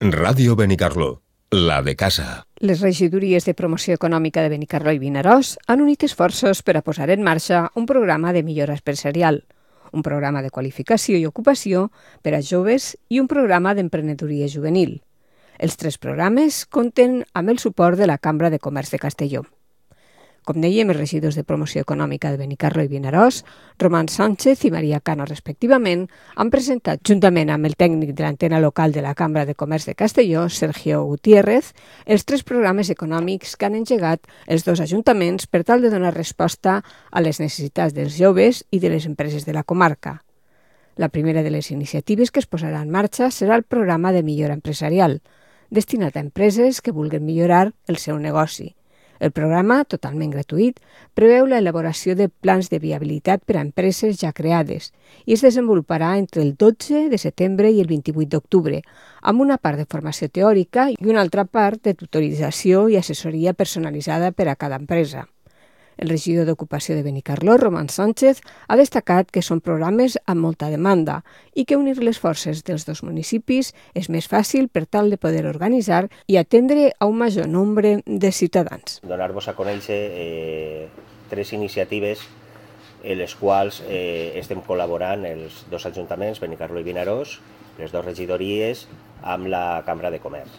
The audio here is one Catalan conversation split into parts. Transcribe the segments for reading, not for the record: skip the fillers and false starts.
Ràdio Benicarló, la de casa. Les regidories de promoció econòmica de Benicarló i Vinaròs han unit esforços per a posar en marxa un programa de millora empresarial, un programa de qualificació i ocupació per a joves i un programa d'emprenedoria juvenil. Els tres programes compten amb el suport de la Cambra de Comerç de Castelló. Com dèiem, els regidors de promoció econòmica de Benicarló i Vinaròs, Román Sánchez i Maria Cano, respectivament, han presentat, juntament amb el tècnic de l'antena local de la Cambra de Comerç de Castelló, Sergio Gutiérrez, els tres programes econòmics que han engegat els dos ajuntaments per tal de donar resposta a les necessitats dels joves i de les empreses de la comarca. La primera de les iniciatives que es posarà en marxa serà el programa de millora empresarial, destinat a empreses que vulguin millorar el seu negoci. El programa, totalment gratuït, preveu l'elaboració de plans de viabilitat per a empreses ja creades i es desenvoluparà entre el 12 de setembre i el 28 d'octubre, amb una part de formació teòrica i una altra part de tutorització i assessoria personalitzada per a cada empresa. El regidor d'Ocupació de Benicarló, Román Sánchez, ha destacat que són programes amb molta demanda i que unir les forces dels dos municipis és més fàcil per tal de poder organitzar i atendre a un major nombre de ciutadans. Donar-vos a conèixer tres iniciatives en les quals estem col·laborant els dos ajuntaments, Benicarló i Vinaròs, les dues regidories, amb la Cambra de Comerç.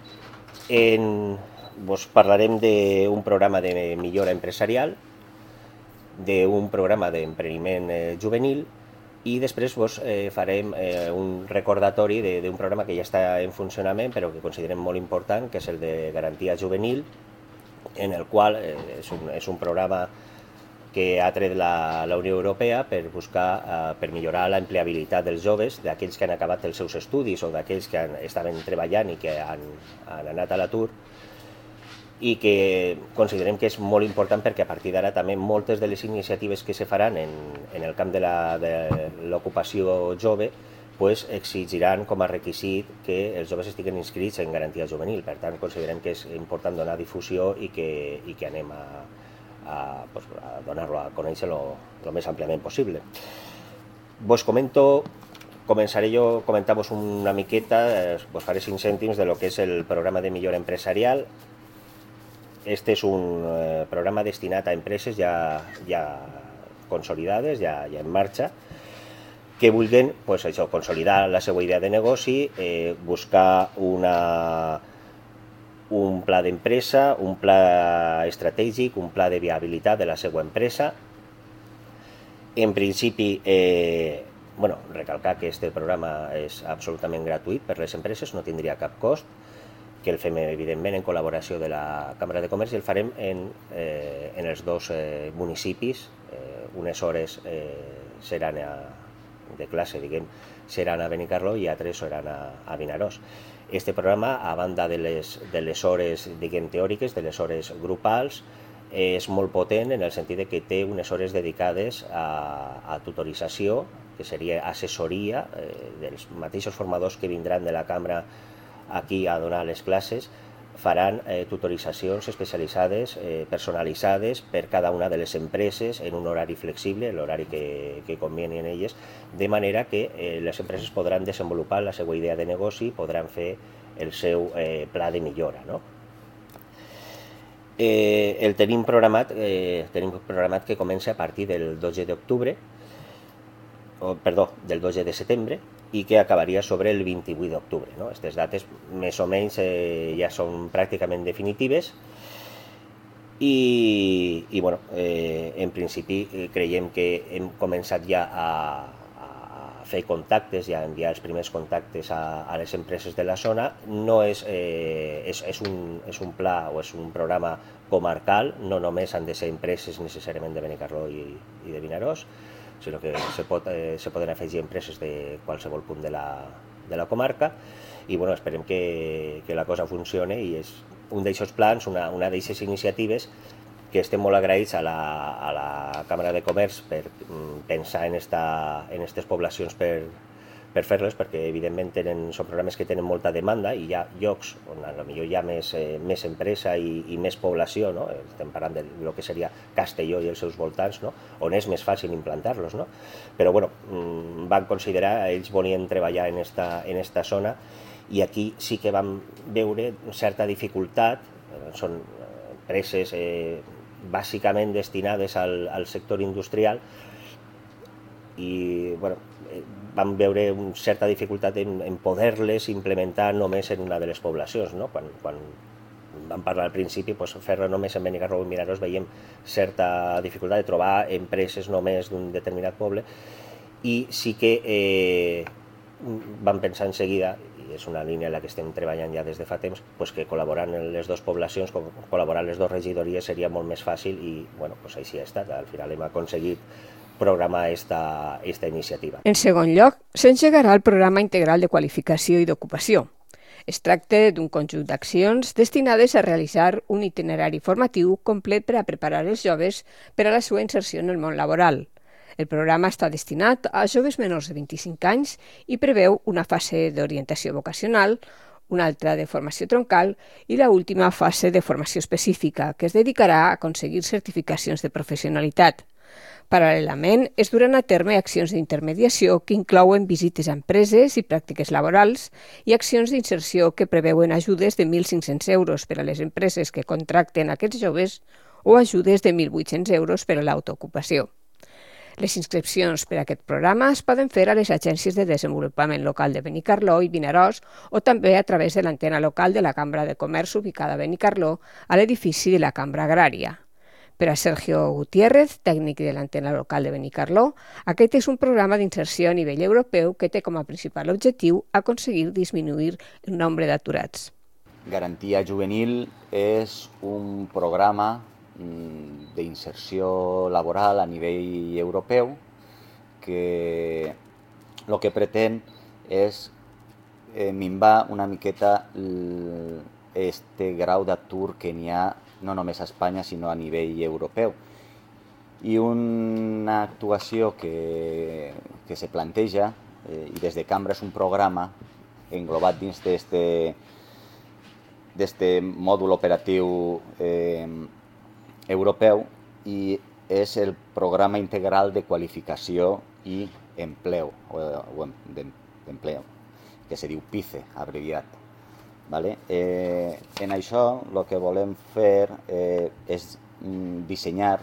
Vos parlarem d'un programa de millora empresarial, d'un programa d'empreniment juvenil i després vos farem un recordatori d'un programa que ja està en funcionament però que considerem molt important, que és el de garantia juvenil, en el qual és un programa que ha tret la Unió Europea per buscar per millorar l'empleabilitat dels joves, d'aquells que han acabat els seus estudis o d'aquells que estaven treballant i que han anat a l'atur, i que considerem que és molt important perquè a partir d'ara també moltes de les iniciatives que se faran en el camp de l'ocupació jove exigiran com a requisit que els joves estiguin inscrits en garantia juvenil. Per tant, considerem que és important donar difusió i que anem a donar-lo a conèixer el més àmpliament possible. Vos comento, començaré jo a comentar-vos una miqueta, vos faré 5 cèntims de lo que és el programa de millora empresarial. Este és un programa destinat a empreses ja consolidades, ja en marxa, que vulguin consolidar la seva idea de negoci, buscar un pla d'empresa, un pla estratègic, un pla de viabilitat de la seva empresa. En principi, recalcar que aquest programa és absolutament gratuït per les empreses, no tindria cap cost, que el fem evidentment en col·laboració de la Cambra de Comerç i el farem en els dos municipis. Unes hores seran de classe, seran a Benicarló i altres seran a Vinaròs. Este programa, a banda de les hores teòriques, de les hores grupals, és molt potent en el sentit que té unes hores dedicades a tutorització, que seria assessoria dels mateixos formadors que vindran de la Cambra aquí a donar les classes, faran tutoritzacions especialitzades, personalitzades per cada una de les empreses en un horari flexible, l'horari que conveni en elles, de manera que les empreses podran desenvolupar la seva idea de negoci, podran fer el seu pla de millora. El tenim programat que comença a partir del 12 d'octubre, del 12 de setembre, i que acabaria sobre el 28 d'octubre. Aquestes dates més o menys ja són pràcticament definitives i en principi creiem que hem començat ja a fer contactes i a enviar els primers contactes a les empreses de la zona. No és un pla o és un programa comarcal, no només han de ser empreses necessàriament de Benicarló i de Vinaròs, sinó que se poden afegir empreses de qualsevol punt de la comarca i esperem que la cosa funcione i és un d'aixòs plans, una d'aixes iniciatives que estem molt agraïts a la Cambra de Comerç per pensar en aquestes poblacions per fer-les, perquè evidentment són programes que tenen molta demanda i hi ha llocs on potser hi ha més empresa i més població, estem parlant del que seria Castelló i els seus voltants, on és més fàcil implantar-los, però van considerar, ells volien treballar en esta zona i aquí sí que vam veure certa dificultat. Són empreses bàsicament destinades al sector industrial i vam veure una certa dificultat en poder-les implementar només en una de les poblacions. Quan vam parlar al principi, fer-lo només en Benicarló i Vinaròs veiem certa dificultat de trobar empreses només d'un determinat poble, i sí que vam pensar en seguida, i és una línia en la que estem treballant ja des de fa temps, que col·laborant en les dues poblacions, col·laborant les dues regidories seria molt més fàcil, i així ha estat. Al final hem aconseguit programar esta iniciativa. En segon lloc, s'engegarà el programa integral de qualificació i d'ocupació. Es tracta d'un conjunt d'accions destinades a realitzar un itinerari formatiu complet per a preparar els joves per a la seva inserció en el món laboral. El programa està destinat a joves menors de 25 anys i preveu una fase d'orientació vocacional, una altra de formació troncal i l'última fase de formació específica, que es dedicarà a aconseguir certificacions de professionalitat. Paral·lelament, es duran a terme accions d'intermediació que inclouen visites a empreses i pràctiques laborals i accions d'inserció que preveuen ajudes de 1.500 euros per a les empreses que contracten aquests joves o ajudes de 1.800 euros per a l'autoocupació. Les inscripcions per a aquest programa es poden fer a les agències de desenvolupament local de Benicarló i Vinaròs o també a través de l'antena local de la Cambra de Comerç ubicada a Benicarló, a l'edifici de la Cambra Agrària. Per a Sergio Gutiérrez, tècnic de l'antena local de Benicarló, aquest és un programa d'inserció a nivell europeu que té com a principal objectiu aconseguir disminuir el nombre d'aturats. Garantia Juvenil és un programa d'inserció laboral a nivell europeu que el que pretén és minvar una miqueta este grau d'atur que n'hi ha no només a Espanya, sinó a nivell europeu. I una actuació que se planteja, i des de Cambra és un programa englobat dins d'este mòdul operatiu europeu, i és el Programa Integral de Qualificació i Empleo, que se diu PICE, abreviat. En això el que volem fer és dissenyar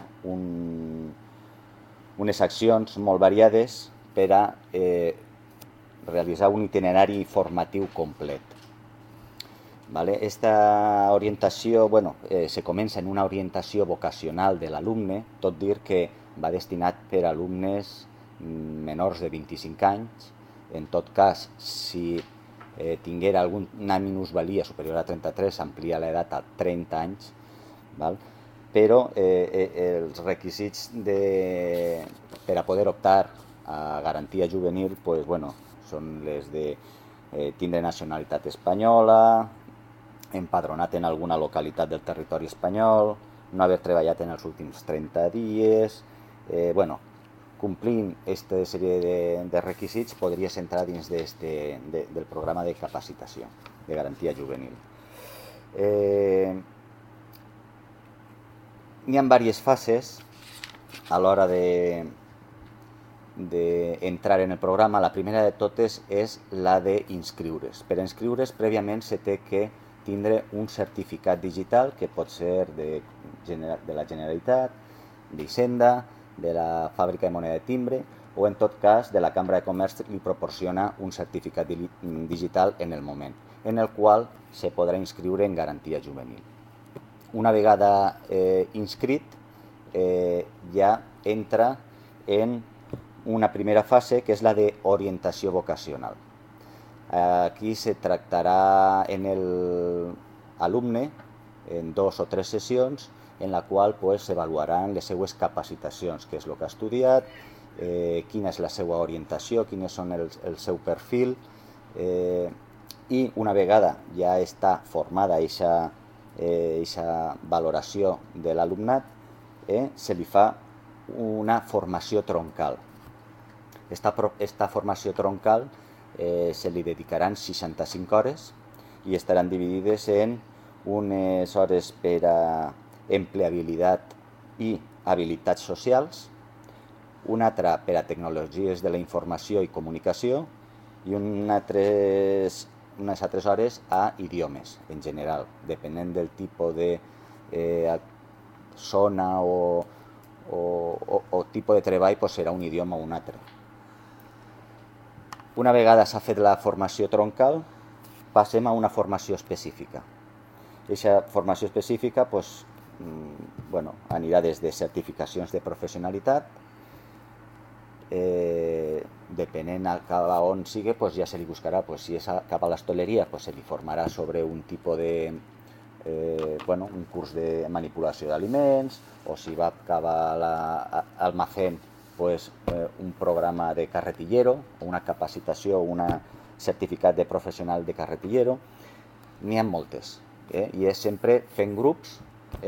unes accions molt variades per a realitzar un itinerari formatiu complet. Esta orientació se comença en una orientació vocacional de l'alumne, tot dir que va destinat per a alumnes menors de 25 anys. En tot cas, si tinguera alguna minusvalia superior a 33, s'amplia l'edat a 30 anys, però els requisits per a poder optar a garantia juvenil són les de tindre nacionalitat espanyola, empadronat en alguna localitat del territori espanyol, no haver treballat en els últims 30 dies, complint aquesta sèrie de requisits podries entrar dins del programa de capacitació de garantia juvenil. N'hi ha diverses fases a l'hora d'entrar en el programa. La primera de totes és la d'inscriure's. Per inscriure's prèviament se té que tindre un certificat digital que pot ser de la Generalitat, d'Hisenda, de la fàbrica de moneda de timbre, o en tot cas de la Cambra de Comerç li proporciona un certificat digital en el moment, en el qual se podrà inscriure en garantia juvenil. Una vegada inscrit, ja entra en una primera fase que és la d'orientació vocacional. Aquí se tractarà en l'alumne en 2 o 3 sessions en la qual s'avaluaran les seues capacitacions, què és el que ha estudiat, quina és la seva orientació, quin és el seu perfil, i una vegada ja està formada aquesta valoració de l'alumnat, se li fa una formació troncal. Aquesta formació troncal se li dedicaran 65 hores i estaran dividides en unes hores per a empleabilitat i habilitats socials, una altra per a tecnologies de la informació i comunicació i unes altres unes altres hores a idiomes, en general, depenent del tipus de zona o tipus de treball, doncs serà un idioma o un altre. Una vegada s'ha fet la formació troncal, passem a una formació específica. Aquesta formació específica anirà des de certificacions de professionalitat, depenent cap a on sigui, ja se li buscarà, si és cap a l'hostaleria, se li formarà sobre un tipus de un curs de manipulació d'aliments, o si va cap a l'almacén, un programa de carretillero, una capacitació, un certificat de professional de carretillero. N'hi ha moltes, i és sempre fent grups,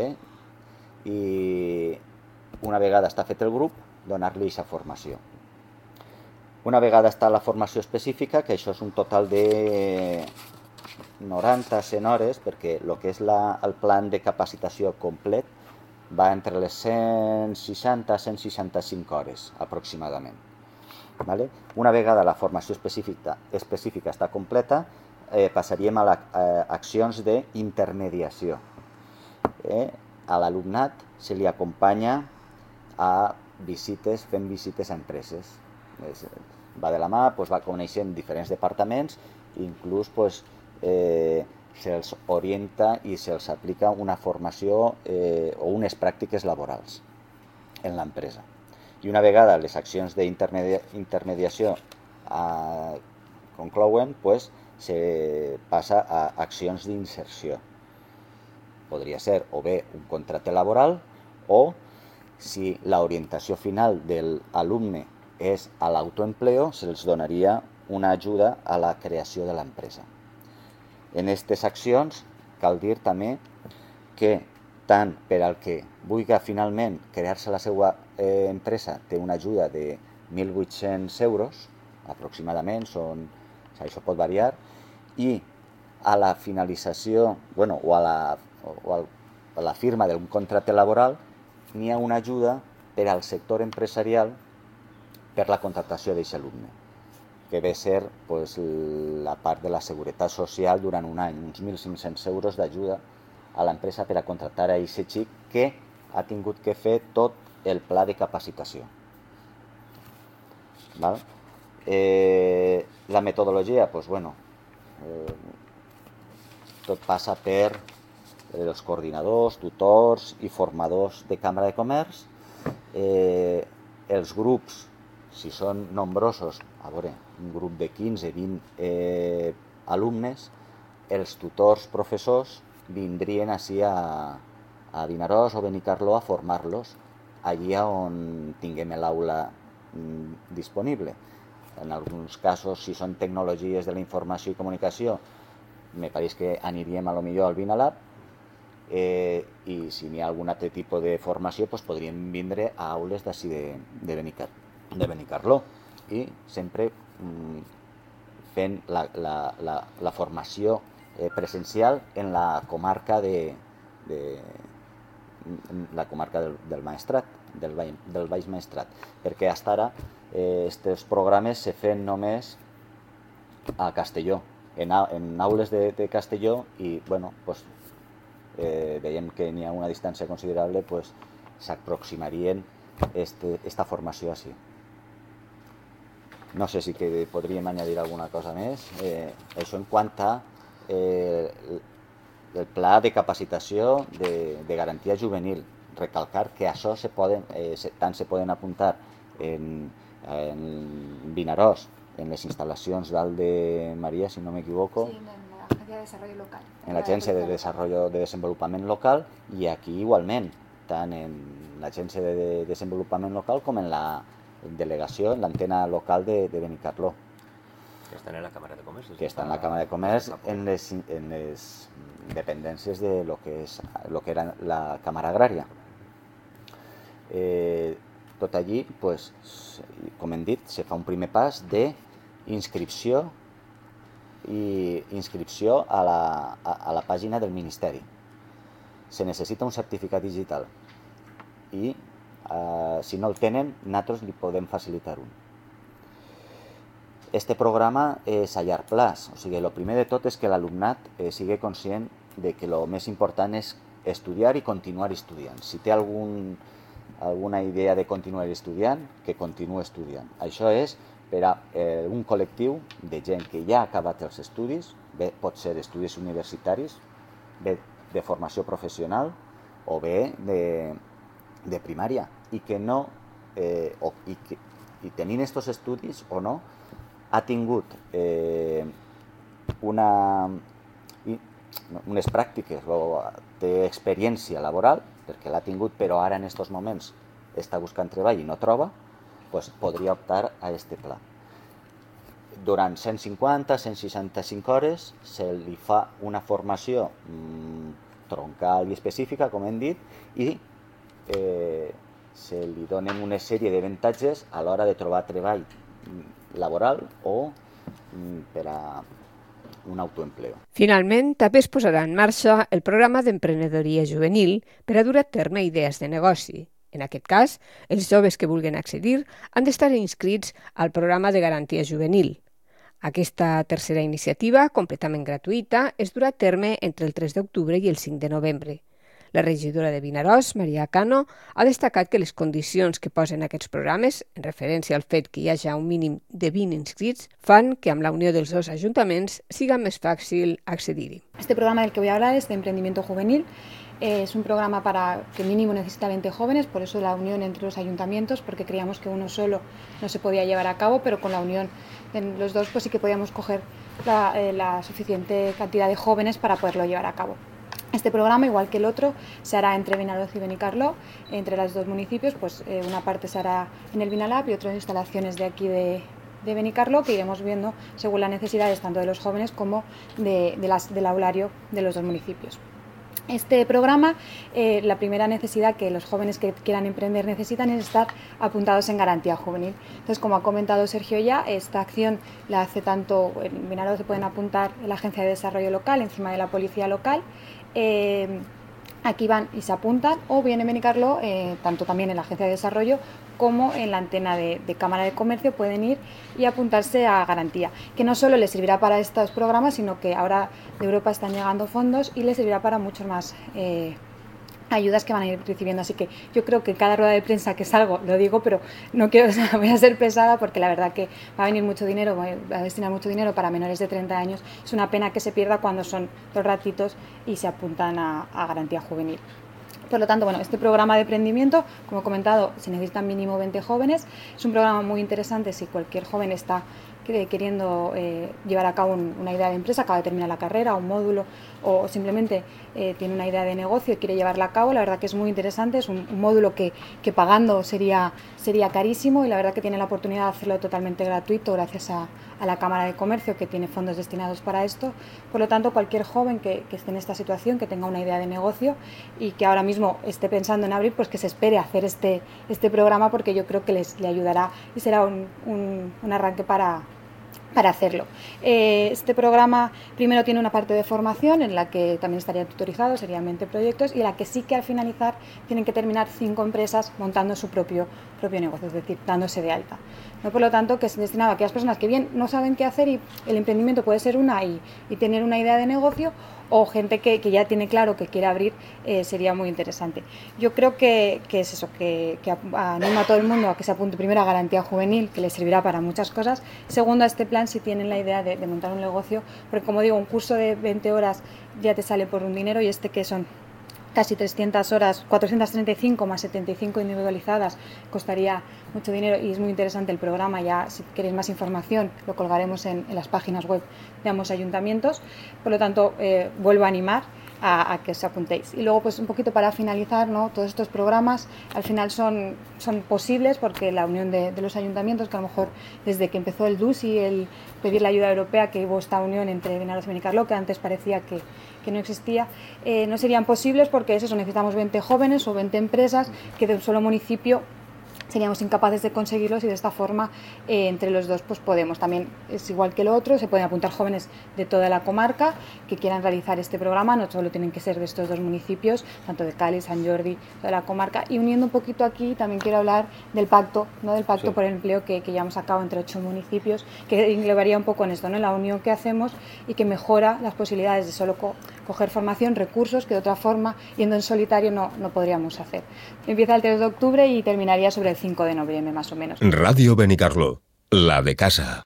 i una vegada està fet el grup, donar-li aquesta formació. Una vegada està la formació específica, que això és un total de 90-100 hores, perquè el que és el plan de capacitació complet va entre les 160 a 165 hores, aproximadament. Una vegada la formació específica està completa, passaríem a les accions d'intermediació. A l'alumnat se li acompanya a fent visites a empreses. Va de la mà, va coneixent diferents departaments, inclús se'ls orienta i se'ls aplica una formació o unes pràctiques laborals en l'empresa. I una vegada les accions d'intermediació conclouen, se passa a accions d'inserció. Podria ser o bé un contracte laboral o, si l'orientació final de l'alumne és a l'autoempleo, se'ls donaria una ajuda a la creació de l'empresa. En aquestes accions cal dir també que tant per al que vulgui finalment crear-se la seva empresa té una ajuda de 1.800 euros, aproximadament, això pot variar, i a la finalització o a la firma d'un contracte laboral n'hi ha una ajuda per al sector empresarial per la contractació d'aquest alumne, que ve a ser la part de la seguretat social durant un any, uns 1.500 euros d'ajuda a l'empresa per a contractar a aquest xic que ha tingut que fer tot el pla de capacitació. La metodologia, tot passa per els coordinadors, tutors i formadors de Cambra de Comerç. Els grups, si són nombrosos, un grup de 15-20 alumnes, els tutors professors vindrien ací a Vinaròs o Benicarló a formar-los allí on tinguem l'aula disponible. En alguns casos, si són tecnologies de la informació i comunicació, me pareix que aniríem potser al Vinalab, i si n'hi ha algun altre tipus de formació, podríem vindre a aules d'ací de Benicarló, i sempre fent la formació presencial en la comarca del Maestrat, del Baix Maestrat, perquè fins ara aquests programes se fan només a Castelló, en aules de Castelló, i veiem que n'hi ha una distància considerable, s'aproximarien aquesta formació així. No sé si podríem añadir alguna cosa més. Això en quant a el pla de capacitació de garantia juvenil. Recalcar que això tant se poden apuntar en Vinaròs, en les instal·lacions d'Alt de Maria, si no m'equivoco. Sí, en l'Agència de Desarrollo Local. En l'Agència de Desenvolupament Local, i aquí igualment, tant en l'Agència de Desenvolupament Local com en la delegació, en l'antena local de Benicarló. Que estan en la Càmera de Comerç. Que estan en la Càmera de Comerç, en les dependències de lo que era la Càmera Agrària. Tot allí, com hem dit, se fa un primer pas d'inscripció a la pàgina del Ministeri. Se necessita un certificat digital i, si no el tenen, nosaltres li podem facilitar un. este programa és a llarg plaç. O sigui, el primer de tot és que l'alumnat sigui conscient de que el més important és estudiar i continuar estudiant. Si té alguna idea de continuar estudiant, que continuï estudiant. Això és per a un col·lectiu de gent que ja ha acabat els estudis, bé pot ser estudis universitaris, bé de formació professional o bé de primària, i que no, i tenint aquests estudis o no, ha tingut unes pràctiques o té experiència laboral, perquè l'ha tingut però ara en aquests moments està buscant treball i no troba, doncs podria optar a aquest pla. Durant 150-165 hores se li fa una formació troncal i específica, com hem dit, i se li donen una sèrie d'avantatges a l'hora de trobar treball laboral o per a un autoempleo. Finalment, també es posarà en marxa el programa d'emprenedoria juvenil per a dur a terme idees de negoci. En aquest cas, els joves que vulguin accedir han d'estar inscrits al programa de garantia juvenil. Aquesta tercera iniciativa, completament gratuïta, es durà a terme entre el 3 d'octubre i el 5 de novembre. La regidora de Vinaròs, Maria Cano, ha destacat que les condicions que posen aquests programes, en referència al fet que hi hagi un mínim de 20 inscrits, fan que amb la unió dels dos ajuntaments siga més fàcil accedir-hi. Este programa del que voy a hablar es de emprendimiento juvenil. Es un programa para que mínimo necesita 20 jóvenes, por eso la unión entre los ayuntamientos, porque creíamos que uno solo no se podía llevar a cabo, pero con la unión en los dos pues sí que podíamos coger la suficiente cantidad de jóvenes para poderlo llevar a cabo. Este programa, igual que el otro, se hará entre Vinaròs y Benicarló, entre los dos municipios, pues una parte se hará en el Vinalab y otra en instalaciones de aquí de Benicarló, que iremos viendo según las necesidades tanto de los jóvenes como del aulario de los dos municipios. Este programa, la primera necesidad que los jóvenes que quieran emprender necesitan es estar apuntados en garantía juvenil. Entonces, como ha comentado Sergio ya, esta acción la hace tanto en Vinaròs, se pueden apuntar en la Agencia de Desarrollo Local, encima de la Policía Local. Aquí van y se apuntan, o bien en Benicarló, tanto también en la Agencia de Desarrollo como en la antena de Cámara de Comercio pueden ir y apuntarse a garantía, que no solo les servirá para estos programas, sino que ahora de Europa están llegando fondos y les servirá para muchos más ayudas que van a ir recibiendo. Así que yo creo que cada rueda de prensa que salgo lo digo, pero no quiero, voy a ser pesada, porque la verdad que va a venir mucho dinero, va a destinar mucho dinero para menores de 30 años. Es una pena que se pierda cuando son 2 ratitos y se apuntan a garantía juvenil. Por lo tanto, bueno, este programa de emprendimiento, como he comentado, se necesitan mínimo 20 jóvenes. Es un programa muy interesante si cualquier joven está queriendo llevar a cabo una idea de empresa, acaba de terminar la carrera, un módulo, o simplemente tiene una idea de negocio y quiere llevarla a cabo. La verdad que es muy interesante, es un módulo que pagando sería carísimo, y la verdad que tiene la oportunidad de hacerlo totalmente gratuito gracias a la Cámara de Comercio, que tiene fondos destinados para esto. Por lo tanto, cualquier joven que esté en esta situación, que tenga una idea de negocio y que ahora mismo esté pensando en abrir, pues que se espere a hacer este programa, porque yo creo que le ayudará y será un arranque para hacerlo. Este programa primero tiene una parte de formación en la que también estarían tutorizados, serían 20 proyectos, y en la que sí que al finalizar tienen que terminar 5 empresas montando su propio negocio, es decir, dándose de alta. ¿No? Por lo tanto, que es destinado a aquellas personas que bien no saben qué hacer, y el emprendimiento puede ser una y tener una idea de negocio, o gente que ya tiene claro que quiere abrir, sería muy interesante. Yo creo que es eso, que anima a todo el mundo a que se apunte primero a garantía juvenil, que les servirá para muchas cosas. Segundo, a este plan si tienen la idea de montar un negocio, porque como digo, un curso de 20 horas ya te sale por un dinero, y este que son casi 300 horas, 435 más 75 individualizadas, costaría mucho dinero, y es muy interesante el programa. Ya si queréis más información lo colgaremos en las páginas web de ambos ayuntamientos. Por lo tanto, vuelvo a animar a que os apuntéis. Y luego, pues un poquito para finalizar, ¿no? Todos estos programas al final son posibles porque la unión de los ayuntamientos, que a lo mejor desde que empezó el DUS y el pedir la ayuda europea, que hubo esta unión entre Vinaròs y Benicarló, que antes parecía que no existía, no serían posibles, porque es eso, necesitamos 20 jóvenes o 20 empresas que de un solo municipio seríamos incapaces de conseguirlos y de esta forma entre los dos pues podemos. También es igual que lo otro, se pueden apuntar jóvenes de toda la comarca que quieran realizar este programa, no solo tienen que ser de estos dos municipios, tanto de Cáliz, Sant Jordi, toda la comarca. Y uniendo un poquito aquí, también quiero hablar del pacto, ¿no? Del pacto por el empleo que llevamos a cabo entre 8 municipios, que englobaría un poco en esto, ¿no? La unión que hacemos y que mejora las posibilidades de solo coger formación, recursos que de otra forma, yendo en solitario, no podríamos hacer. Empieza el 3 de octubre y terminaría sobre el 5 de noviembre, más o menos. Radio Benicarló, la de casa.